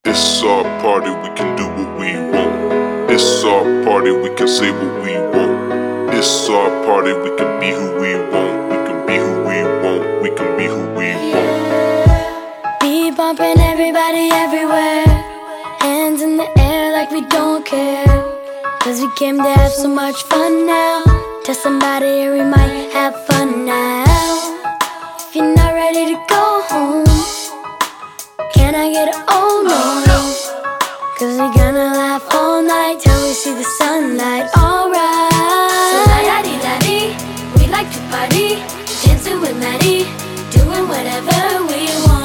It's our party, we can do what we want. It's our party, we can say what we want. It's our party, we can be who we want. We can be who we want. We can be who we want. Be bumping everybody everywhere, hands in the air like we don't care. Cause we came to have so much fun now. Tell somebody here we might have fun now. If you're not ready to go home, can I get an oh no? Cause we gonna laugh all night till we see the sunlight, alright. So la-da-dee-da-dee, we like to party, dancing with Maddie, doing whatever we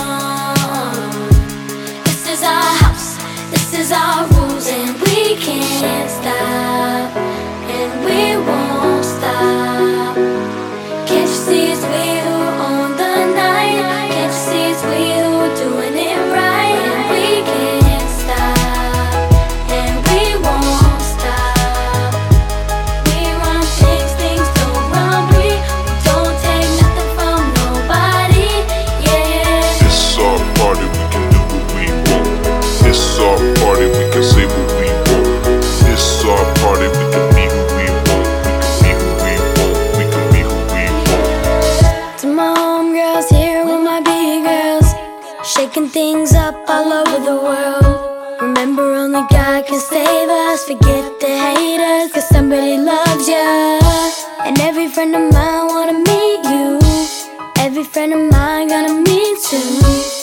want. This is our house, this is our rules, and we can't stop, and we won't stop. Can't you see it's we who own the night? Can't you see it's we who are doing it right? And we can't stop, and we won't stop. We run things, things don't run. We don't take nothing from nobody, yeah. It's our party, we can do what we want. It's our party, we can say what we want. It's our party, we can be who we want. We can be who we want. We can be who we want. To my homegirls here with my big girls, shaking things up all over the world. Remember, only God can save us. Forget the haters, cause somebody loves ya. And every friend of mine wanna meet you. Every friend of mine gonna meet soon.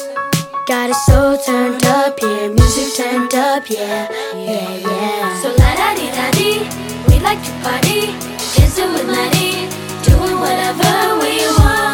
Got it so turned up here, music turned up, yeah, yeah, yeah. So la-da-dee-da-dee, we like to party, dancing with Maddie, doing whatever we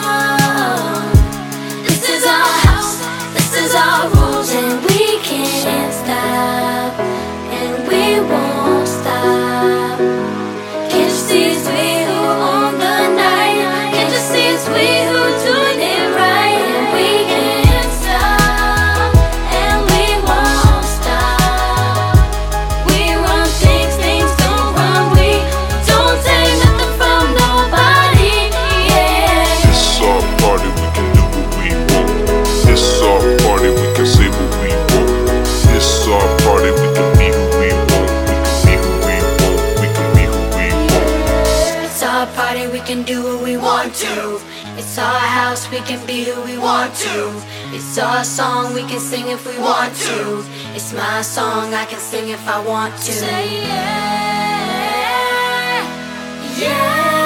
want. This is our house, this is our rules, and we can't stop, and we won't stop. Can't you see it's we who own the night? Can't you see it's we who doing it right? And we can't stop, and we won't stop. We run things, things don't run. We don't take nothing from nobody, yeah. It's our party, we can do what we want. It's our party, we can say what we want. It's our party, we can be who we want. We can be who we want. We can be who we want. It's our party, we can do what we want to. It's our house, we can be who we want to. It's our song, we can sing if we want to. It's my song, I can sing if I want to. Say yeah, yeah.